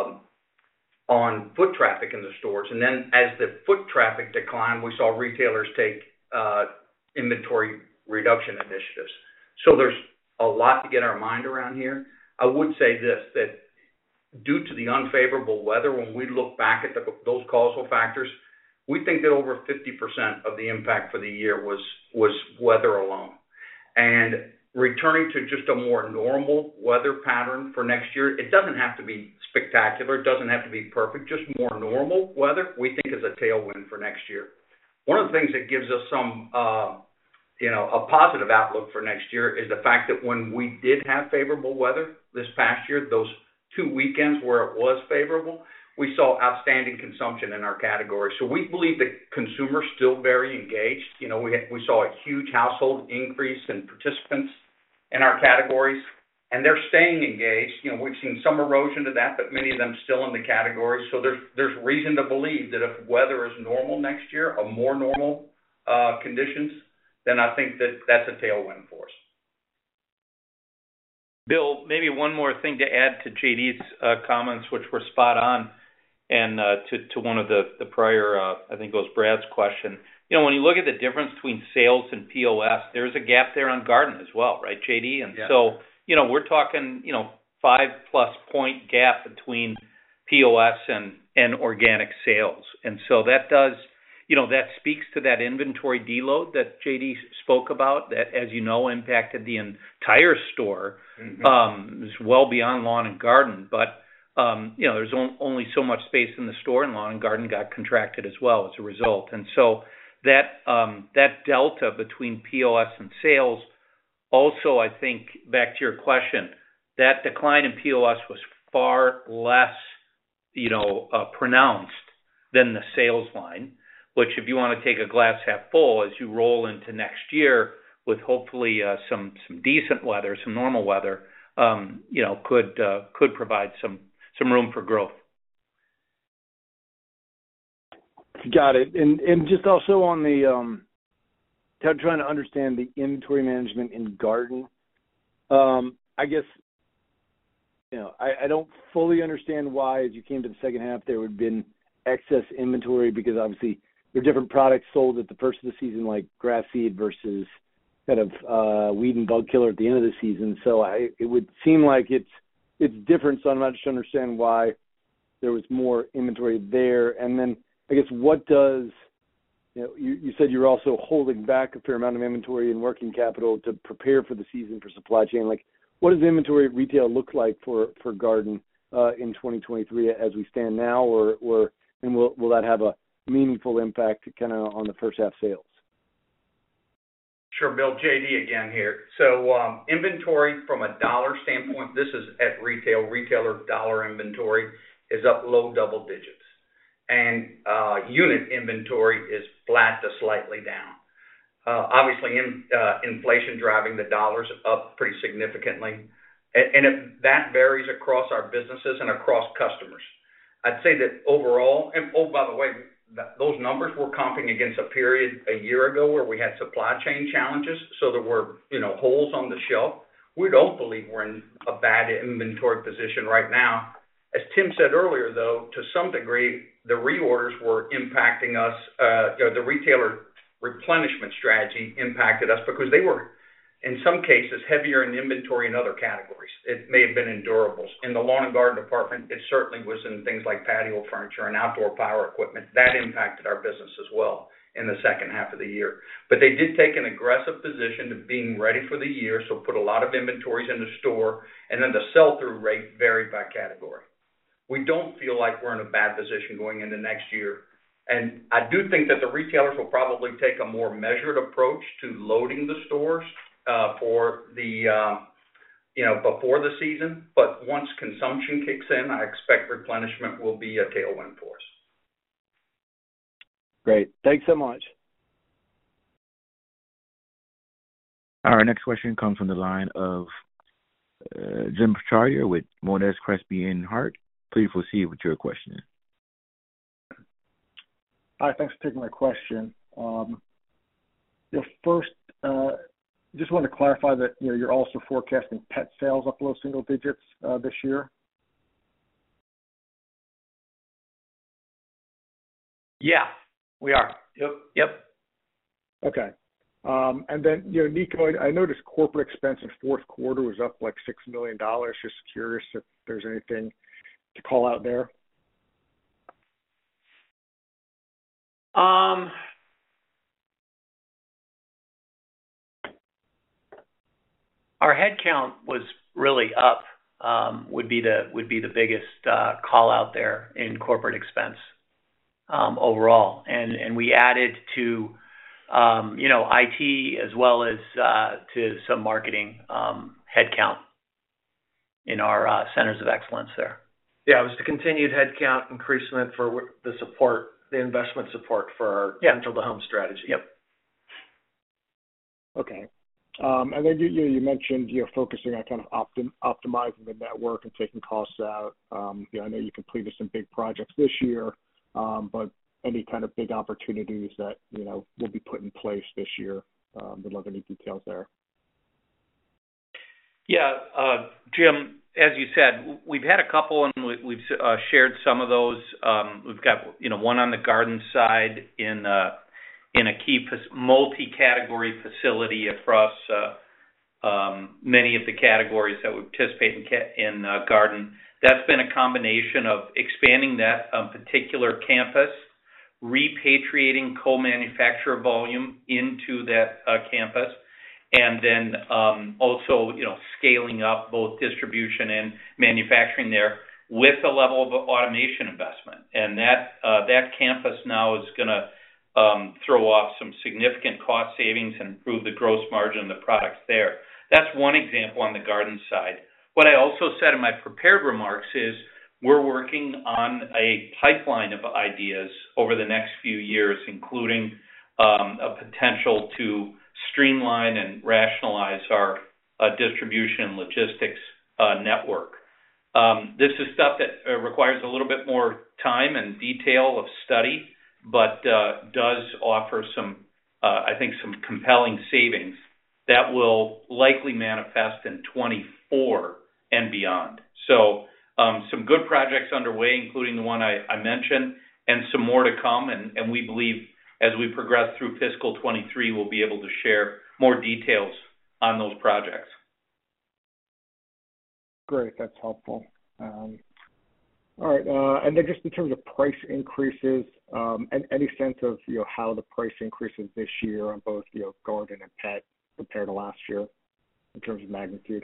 Speaker 8: foot traffic in the stores. And then as the foot traffic declined, we saw retailers take inventory reduction initiatives. So there's a lot to get our mind around here. I would say this, that due to the unfavorable weather, when we look back at those causal factors, we think that over 50% of the impact for the year was weather alone. And returning to just a more normal weather pattern for next year, it doesn't have to be spectacular. It doesn't have to be perfect. Just more normal weather, we think, is a tailwind for next year. One of the things that gives us some, a positive outlook for next year is the fact that when we did have favorable weather this past year, those 2 weekends where it was favorable, we saw outstanding consumption in our category. So we believe that consumers still very engaged. We saw a huge household increase in participants in our categories. and they're staying engaged. We've seen some erosion to that, but many of them still in the category. So there's reason to believe that if weather is normal next year, or more normal conditions, then I think that's a tailwind for us.
Speaker 3: Bill, maybe one more thing to add to JD's comments, which were spot on, and to one of the prior, I think it was Brad's question. When you look at the difference between sales and POS, there's a gap there on garden as well, right, JD? And so, we're talking, 5+ point gap between POS and organic sales. And so that does, that speaks to that inventory deload that JD spoke about that, as impacted the entire store. It's well beyond lawn and garden, but, there's only so much space in the store, and lawn and garden got contracted as well as a result. And so that delta between POS and sales also, I think, back to your question, that decline in POS was far less, pronounced than the sales line, which, if you want to take a glass half full as you roll into next year with hopefully some decent weather, some normal weather, could provide some room for growth.
Speaker 7: Got it. And just also on the trying to understand the inventory management in garden. I guess, I don't fully understand why, as you came to the second half, there would have been excess inventory, because obviously there are different products sold at the first of the season, like grass seed versus kind of weed and bug killer at the end of the season. So it would seem like it's different. So I'm not just understand why there was more inventory there. And then I guess what does, you said you're also holding back a fair amount of inventory and working capital to prepare for the season for supply chain. Like, what does inventory at retail look like for garden in 2023 as we stand now, or will that have a meaningful impact kind of on the first half sales?
Speaker 8: Sure, Bill. JD again here. So inventory from a dollar standpoint, this is at retail. Retailer dollar inventory is up low double digits. And unit inventory is flat to slightly down. Obviously, inflation driving the dollars up pretty significantly. And that varies across our businesses and across customers. I'd say that overall, and by the way, those numbers were comping against a period a year ago where we had supply chain challenges, so there were, holes on the shelf. We don't believe we're in a bad inventory position right now. As Tim said earlier, though, to some degree, the reorders were impacting us. The retailer replenishment strategy impacted us because they were, in some cases, heavier in inventory in other categories. It may have been in durables. In the lawn and garden department, it certainly was in things like patio furniture and outdoor power equipment. That impacted our business as well in the second half of the year. But they did take an aggressive position to being ready for the year, so put a lot of inventories in the store, and then the sell-through rate varied by category. We don't feel like we're in a bad position going into next year. And I do think that the retailers will probably take a more measured approach to loading the stores for the, before the season. But once consumption kicks in, I expect replenishment will be a tailwind for us.
Speaker 7: Great. Thanks so much.
Speaker 1: Our next question comes from the line of Jim Chartier with Monness, Crespi and Hart. Please proceed with your question.
Speaker 9: Hi, thanks for taking my question. First, just want to clarify that you're also forecasting pet sales up low single digits this year.
Speaker 4: Yeah, we are. Yep.
Speaker 9: Okay. And then, Nico, I noticed corporate expense in fourth quarter was up like $6 million. Just curious if there's anything to call out there.
Speaker 4: Our headcount was really up. Would be the biggest call out there in corporate expense overall, and we added to IT as well as to some marketing headcount in our centers of excellence there.
Speaker 10: Yeah, it was the continued headcount increasement for the support, the investment support for our Central to Home strategy.
Speaker 4: Yep.
Speaker 9: Okay. And then you mentioned focusing on kind of optimizing the network and taking costs out. I know you completed some big projects this year, but any kind of big opportunities that will be put in place this year? Would love any details there.
Speaker 3: Yeah, Jim, as you said, we've had a couple, and we've shared some of those. We've got one on the garden side in a key multi-category facility across many of the categories that we participate in garden. That's been a combination of expanding that particular campus, repatriating co-manufacturer volume into that campus, and then also scaling up both distribution and manufacturing there with a level of automation investment. And that campus now is going to throw off some significant cost savings and improve the gross margin of the products there. That's one example on the garden side. What I also said in my prepared remarks is we're working on a pipeline of ideas over the next few years, including a potential to streamline and rationalize our distribution and logistics network. This is stuff that requires a little bit more time and detail of study, but does offer some compelling savings that will likely manifest in 24 and beyond. So some good projects underway, including the one I mentioned, and some more to come. And we believe as we progress through fiscal 23, we'll be able to share more details on those projects.
Speaker 9: Great, that's helpful. All right, and then just in terms of price increases, any sense of how the price increases this year on both garden and pet compared to last year in terms of magnitude?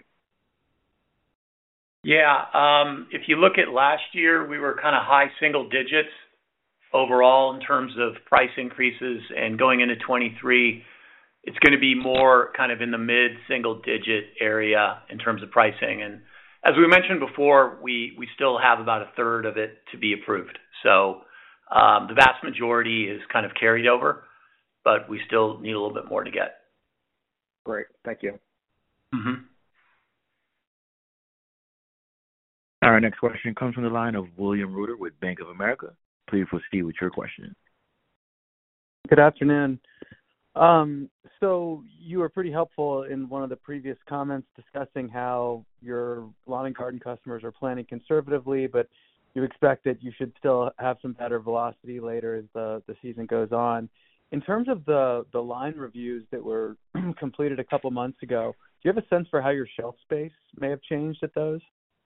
Speaker 4: Yeah, if you look at last year, we were kind of high single digits overall in terms of price increases, and going into 23, it's going to be more kind of in the mid-single digit area in terms of pricing. And as we mentioned before, we still have about a third of it to be approved. So the vast majority is kind of carried over, but we still need a little bit more to get.
Speaker 9: Great, thank you.
Speaker 4: Mm-hmm.
Speaker 1: Our next question comes from the line of William Reuter with Bank of America. Please proceed with your question.
Speaker 11: Good afternoon. So you were pretty helpful in one of the previous comments discussing how your lawn and garden customers are planning conservatively, but you expect that you should still have some better velocity later as the season goes on. In terms of the line reviews that were completed a couple months ago, do you have a sense for how your shelf space may have changed at those?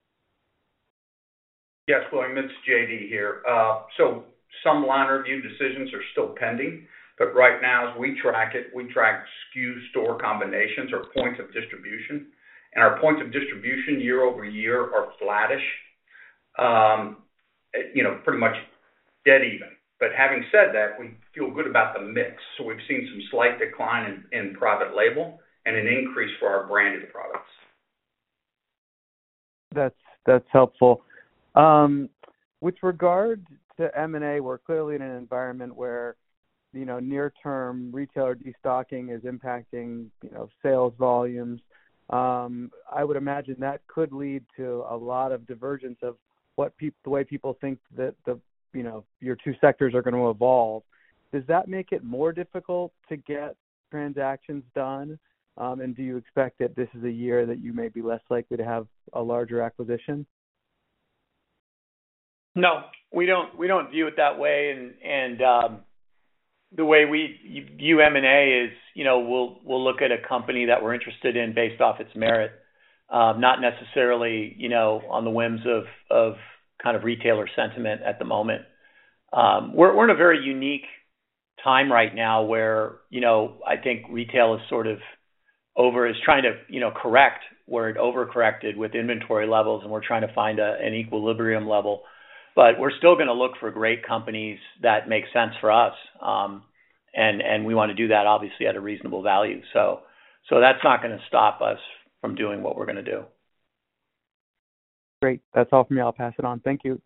Speaker 8: Yes, William, it's JD here. So some line review decisions are still pending, but right now as we track it, we track SKU store combinations or points of distribution. And our points of distribution year over year are flattish, pretty much dead even. But having said that, we feel good about the mix. So we've seen some slight decline in private label and an increase for our branded products.
Speaker 11: That's helpful. With regard to M&A, we're clearly in an environment where, near-term retailer destocking is impacting, sales volumes. I would imagine that could lead to a lot of divergence of the way people think that your two sectors are going to evolve. Does that make it more difficult to get transactions done? And do you expect that this is a year that you may be less likely to have a larger acquisition?
Speaker 4: No, we don't view it that way, and the way we view M&A is, we'll look at a company that we're interested in based off its merit, not necessarily, on the whims of kind of retailer sentiment at the moment. We're in a very unique time right now where, I think retail is sort of is trying to, correct where it overcorrected with inventory levels, and we're trying to find an equilibrium level. But we're still going to look for great companies that make sense for us. And we want to do that obviously at a reasonable value. So that's not going to stop us from doing what we're going to do.
Speaker 11: Great. That's all from me. I'll pass it on. Thank you.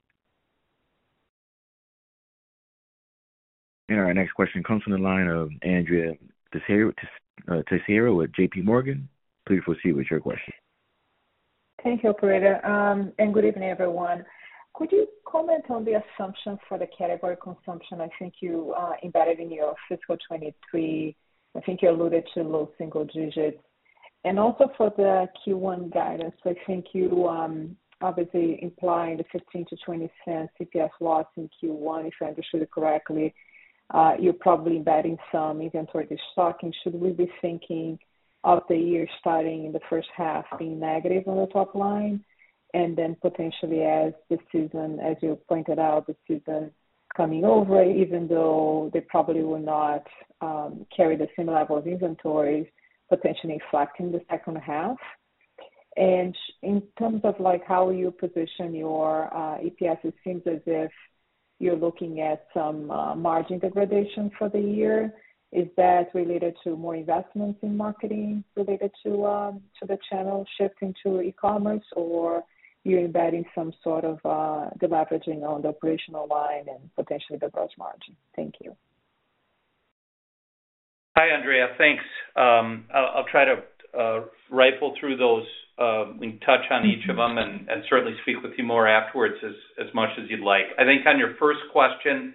Speaker 1: And our next question comes from the line of Andrea Teixeira with J.P. Morgan. Please proceed with your question.
Speaker 12: Thank you, operator. And good evening, everyone. Could you comment on the assumption for the category consumption? I think you embedded in your fiscal 23. I think you alluded to low single digits. And also for the Q1 guidance, I think you obviously implying the 15 to 20 cents CPS loss in Q1, if I understood it correctly. You're probably embedding some inventory destocking. Should we be thinking of the year starting in the first half being negative on the top line, and then potentially as the season, as you pointed out, the season coming over, even though they probably will not carry the same level of inventories, potentially inflecting the second half? And in terms of like how you position your EPS, it seems as if you're looking at some margin degradation for the year. Is that related to more investments in marketing related to the channel shifting to e-commerce, or you're embedding some sort of deleveraging on the operational line and potentially the gross margin? Thank you.
Speaker 3: Hi, Andrea. Thanks. I'll try to rifle through those. We can touch on each of them and certainly speak with you more afterwards as much as you'd like. I think on your first question,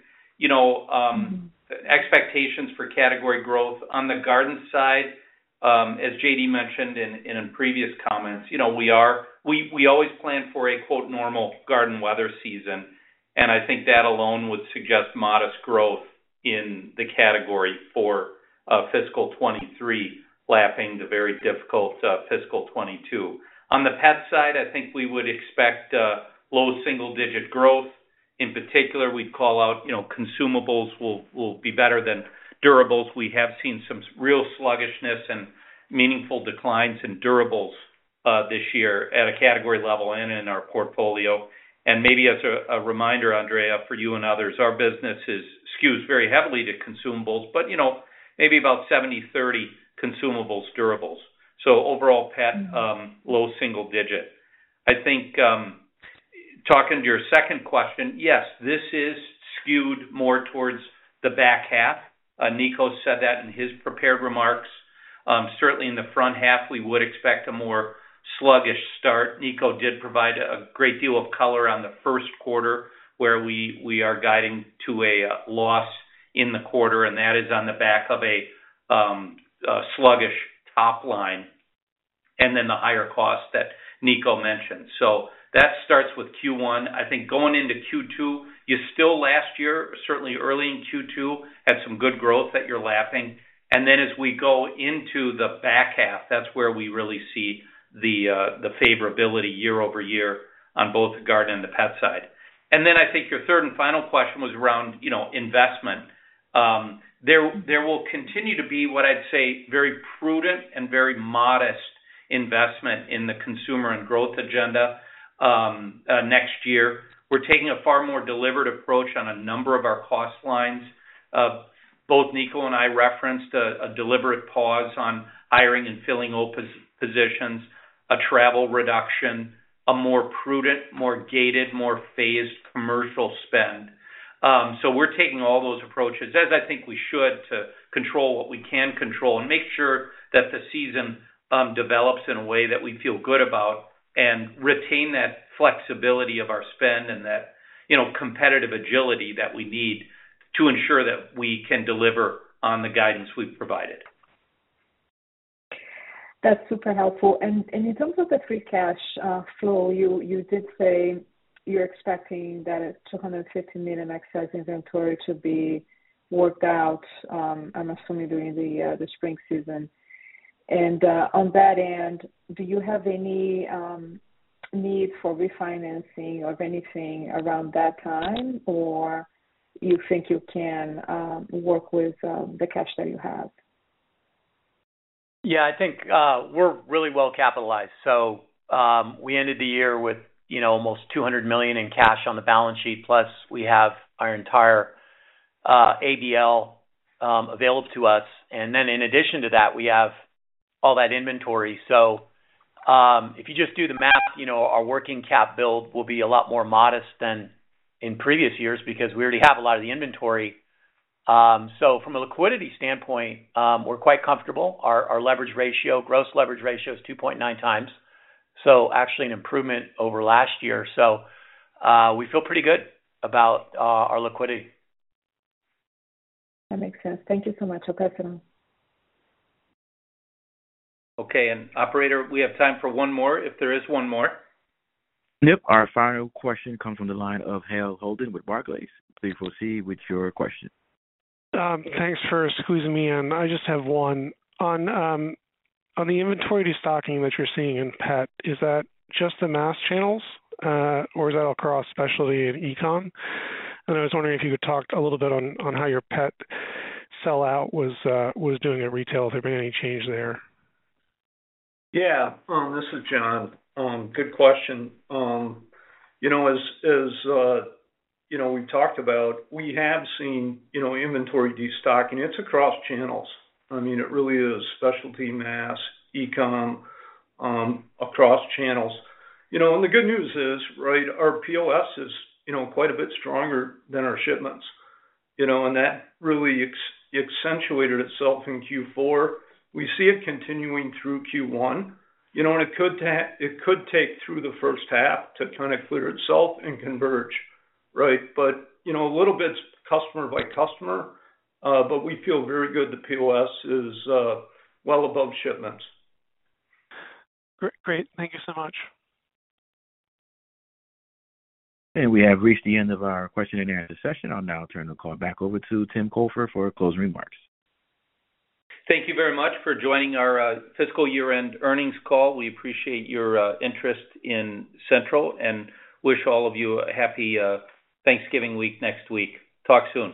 Speaker 3: expectations for category growth on the garden side, as JD mentioned in previous comments, we always plan for a quote normal garden weather season, and I think that alone would suggest modest growth in the category for fiscal 23, lapping the very difficult fiscal 22. On the pet side, I think we would expect low single-digit growth. In particular, we'd call out, consumables will be better than durables. We have seen some real sluggishness and meaningful declines in durables this year at a category level and in our portfolio. And maybe as a reminder, Andrea, for you and others, our business skews very heavily to consumables, but, maybe about 70-30 consumables, durables. So overall pet, low single digit. I think talking to your second question, yes, this is skewed more towards the back half. Nico said that in his prepared remarks. Certainly in the front half, we would expect a more sluggish start. Nico did provide a great deal of color on the first quarter, where we are guiding to a loss in the quarter, and that is on the back of a sluggish top line, and then the higher costs that Nico mentioned. So that starts with Q1. I think going into Q2, you still last year, certainly early in Q2, had some good growth that you're lapping. And then as we go into the back half, that's where we really see the favorability year over year on both the garden and the pet side. And then I think your third and final question was around, investment. There will continue to be what I'd say very prudent and very modest investment in the consumer and growth agenda next year. We're taking a far more deliberate approach on a number of our cost lines. Both Nico and I referenced a deliberate pause on hiring and filling open positions, a travel reduction, a more prudent, more gated, more phased commercial spend. So we're taking all those approaches, as I think we should, to control what we can control and make sure that the season develops in a way that we feel good about and retain that flexibility of our spend and that, competitive agility that we need to ensure that we can deliver on the guidance we've provided.
Speaker 12: That's super helpful. And in terms of the free cash flow, you did say you're expecting that $250 million excess inventory to be worked out, I'm assuming during the spring season. And on that end, do you have any need for refinancing of anything around that time, or you think you can work with the cash that you have?
Speaker 4: Yeah, I think we're really well capitalized. So we ended the year with, almost $200 million in cash on the balance sheet, plus we have our entire ABL available to us. And then in addition to that, we have all that inventory. So if you just do the math, our working cap build will be a lot more modest than in previous years because we already have a lot of the inventory So from a liquidity standpoint, we're quite comfortable. Our leverage ratio, gross leverage ratio is 2.9 times. So actually an improvement over last year. So we feel pretty good about our liquidity.
Speaker 12: That makes sense. Thank you so much. I'll pass it on.
Speaker 3: Okay, and operator, we have time for one more, if there is one more.
Speaker 1: Yep. Our final question comes from the line of Hale Holden with Barclays. Please proceed with your question.
Speaker 13: Thanks for squeezing me in. I just have one. On the inventory destocking that you're seeing in pet, is that just the mass channels, or is that across specialty and e-com? And I was wondering if you could talk a little bit on how your pet sell-out was doing at retail, if there been any change there.
Speaker 14: Yeah, this is John. Good question. As we've talked about, we have seen, inventory destocking. It's across channels. I mean, it really is specialty, mass, e-com, across channels. And the good news is, right, our POS is, quite a bit stronger than our shipments, and that really accentuated itself in Q4. We see it continuing through Q1, and it could take through the first half to kind of clear itself and converge, right? But, a little bit customer by customer, but we feel very good the POS is well above shipments.
Speaker 13: Great. Thank you so much.
Speaker 1: And we have reached the end of our question and answer session. I'll now turn the call back over to Tim Cofer for closing remarks.
Speaker 3: Thank you very much for joining our fiscal year-end earnings call. We appreciate your interest in Central and wish all of you a happy Thanksgiving week next week. Talk soon.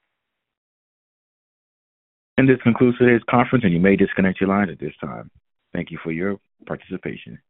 Speaker 1: And this concludes today's conference, and you may disconnect your line at this time. Thank you for your participation.